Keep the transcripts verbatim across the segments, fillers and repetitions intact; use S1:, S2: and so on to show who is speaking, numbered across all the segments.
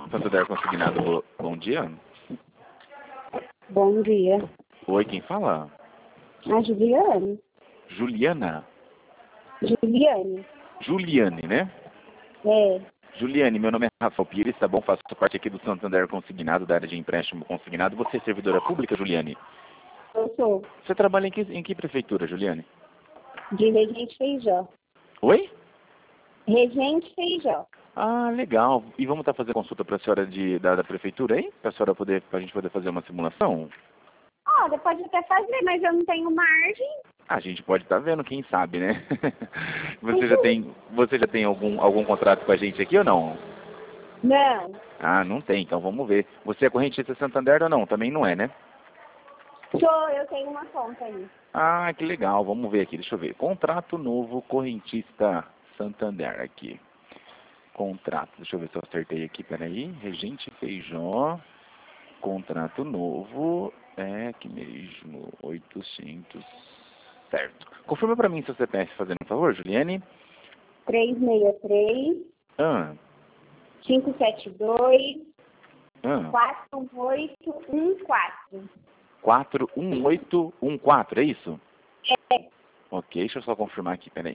S1: Santander Consignado, bo- bom dia.
S2: Bom dia.
S1: Oi, quem fala?
S2: A Juliane.
S1: Juliana?
S2: Juliane.
S1: Juliane, né?
S2: É.
S1: Juliane, meu nome é Rafael Pires, tá bom? Faço parte aqui do Santander Consignado, da área de empréstimo consignado. Você é servidora pública, Juliane?
S2: Eu sou
S1: Você trabalha em que, em que prefeitura, Juliane?
S2: de Regente Feijó.
S1: Oi?
S2: Regente Feijó.
S1: Ah, legal. E vamos estar fazendo consulta para a senhora de, da, da prefeitura aí? Para a senhora poder, pra gente poder fazer uma simulação?
S2: Olha, pode até fazer, mas eu não tenho margem.
S1: A gente pode estar vendo, quem sabe, né? Você já tem, você já tem algum, algum contrato com a gente aqui ou não?
S2: Não.
S1: Ah, não tem, então vamos ver. Você é correntista Santander ou não? Também não é, né?
S2: Sou, eu tenho uma conta aí.
S1: Ah, que legal. Vamos ver aqui, deixa eu ver. Contrato novo, correntista Santander aqui. Contrato, deixa eu ver se eu acertei aqui, peraí. Regente Feijó, contrato novo, é aqui mesmo, oitocentos, certo. Confirma pra mim seu C P F, fazendo um favor, Juliane.
S2: três seis três,
S1: Ah,
S2: cinco sete dois,
S1: ah,
S2: quatro oito um quatro.
S1: quatro um oito um quatro, é isso?
S2: É.
S1: Ok, deixa eu só confirmar aqui, peraí.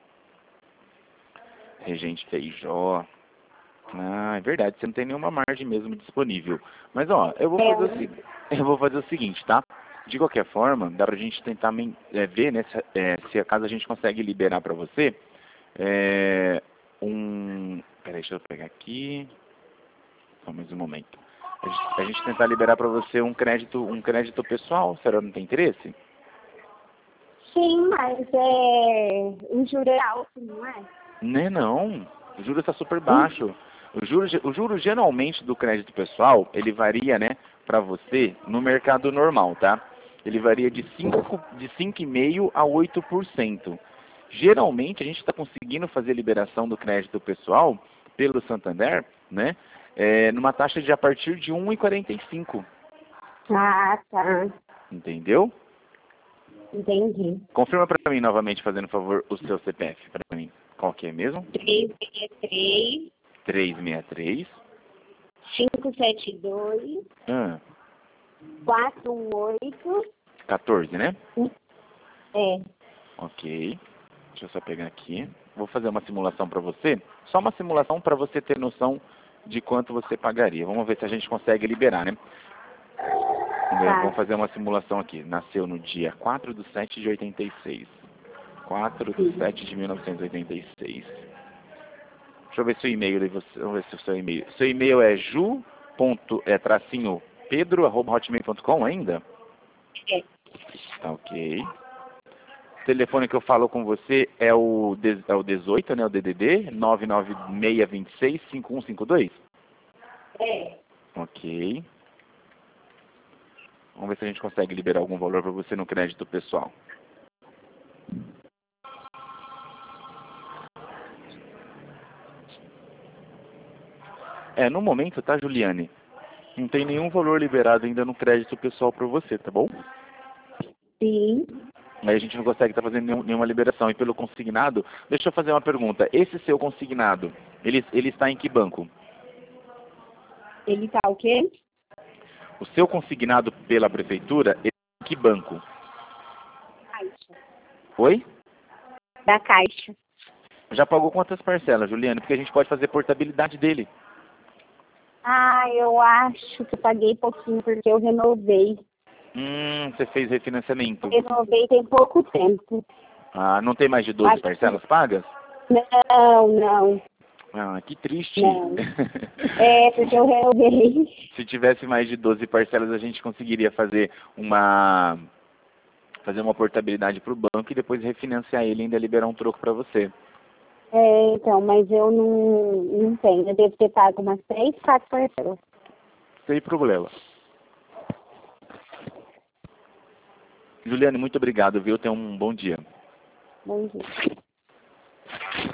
S1: Regente Feijó. Ah, é verdade, você não tem nenhuma margem mesmo disponível. Mas ó, eu vou fazer o, se- eu vou fazer o seguinte, tá? De qualquer forma, dá pra gente tentar men- é, ver, né, se, é, se acaso a gente consegue liberar pra você é, um... Peraí, deixa eu pegar aqui. Só mais um momento. A gente, a gente tentar liberar pra você um crédito, um crédito pessoal, será que não tem interesse?
S2: Sim, mas é... o juro é alto, não é?
S1: Né, não. O juro está super
S2: Hum?
S1: baixo. O juro, ge- o juro geralmente do crédito pessoal, ele varia, né, para você no mercado normal, tá? Ele varia de cinco de cinco vírgula cinco a oito por cento. Geralmente a gente está conseguindo fazer liberação do crédito pessoal pelo Santander, né, é, numa taxa de a partir de um vírgula quarenta e cinco.
S2: Ah, tá.
S1: Entendeu?
S2: Entendi.
S1: Confirma para mim novamente, fazendo favor, o seu C P F para mim. Qual que é mesmo?
S2: três seis três,
S1: três seis três.
S2: cinco sete dois,
S1: Ah,
S2: quatro oito.
S1: quatorze, né?
S2: É.
S1: Ok. Deixa eu só pegar aqui. Vou fazer uma simulação para você. Só uma simulação para você ter noção de quanto você pagaria. Vamos ver se a gente consegue liberar, né? Vamos ver,
S2: Tá.
S1: vamos fazer uma simulação aqui. Nasceu no dia quatro de sete de oitenta e seis. quatro de sete de mil novecentos e oitenta e seis. Deixa eu ver seu e-mail aí. Você, vamos ver se o seu e-mail. Seu e-mail é ju. Ponto, é tracinho pedro arroba hotmail ponto com ainda?
S2: É.
S1: Tá ok. O telefone que eu falo com você é o, de- é o dezoito, né? O D D D nove nove seis dois seis cinco um cinco dois?
S2: É.
S1: Ok. Vamos ver se a gente consegue liberar algum valor para você no crédito pessoal. É, no momento, tá, Juliane? Não tem nenhum valor liberado ainda no crédito pessoal para você, tá bom?
S2: Sim.
S1: Aí a gente não consegue estar fazendo nenhum- nenhuma liberação. E pelo consignado, deixa eu fazer uma pergunta. Esse seu consignado, ele, ele está em que banco?
S2: Ele tá o quê?
S1: O seu consignado pela prefeitura, ele está em que banco?
S2: Caixa.
S1: Oi?
S2: Da Caixa.
S1: Já pagou quantas parcelas, Juliana? Porque a gente pode fazer portabilidade dele.
S2: Ah, eu acho que eu paguei pouquinho porque eu renovei.
S1: Hum, você fez refinanciamento.
S2: Renovei tem pouco tempo.
S1: Ah, não tem mais de doze
S2: Acho que...
S1: parcelas pagas?
S2: Não, não,
S1: Ah, que triste.
S2: não. É, porque eu renovei.
S1: Se tivesse mais de doze parcelas, a gente conseguiria fazer uma fazer uma portabilidade para o banco e depois refinanciar ele e ainda liberar um troco para você.
S2: É, então, mas eu não, não tenho. Eu devo ter pago umas três, quatro parcelas.
S1: Sem problema. Juliane, muito obrigado, viu? Tenha um bom dia.
S2: Bom dia.